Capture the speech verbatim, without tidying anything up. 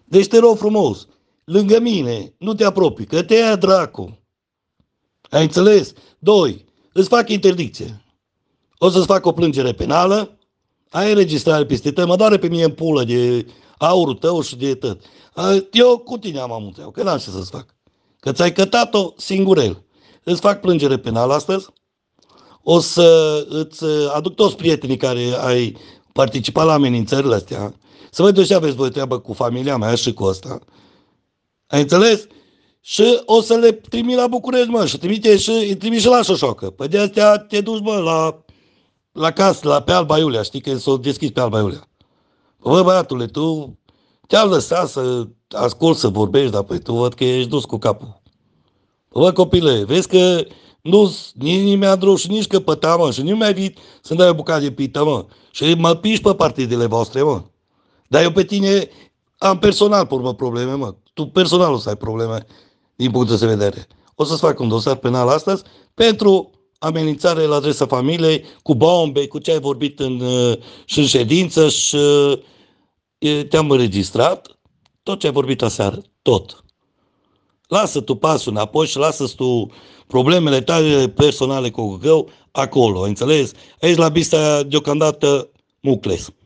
Deci te rog frumos, lângă mine, nu te apropii, că te ia dracu. Ai înțeles? Doi, îți fac interdicție. O să-ți fac o plângere penală, ai înregistrare peste tăi, mă doare pe mine în pulă de aurul tău și de tot. Eu cu tine am amunțeau, că n-am ce să-ți fac. Că ți-ai cătat-o singurel. Îți fac plângere penală astăzi, o să îți aduc toți prietenii care ai participat la amenințările astea, să văd de ce aveți voi treabă cu familia mea și cu asta. Ai înțeles? Și o să le trimit la București, mă, și trimite și, îi trimit și la Șoșoacă. Păi de astea te duci, mă, la, la casă, la, pe Alba Iulia, știi că s-o deschis pe Alba Iulia. Bă, băiatule, tu te-am lăsat să ascult, să vorbești, dar păi tu văd că ești dus cu capul. Bă, copile, vezi că nu, nici nu mi-a drus și nici căpăta, mă, și nu mi-ai venit să-mi dai o bucată de pită, mă. Și mă piși pe partidele voastre, mă. Dar eu pe tine am personal, pe urmă, probleme, mă. Tu personal o să ai probleme din punctul de vedere. O să-ți fac un dosar penal astăzi pentru amenințare la adresa familiei, cu bombe, cu ce ai vorbit în, și în ședință și te-am înregistrat, tot ce ai vorbit aseară, tot. Lasă tu pasul înapoi și lasă tu problemele tale personale cu Găgău acolo, înțeles? Aici la Bista deocamdată Mucles.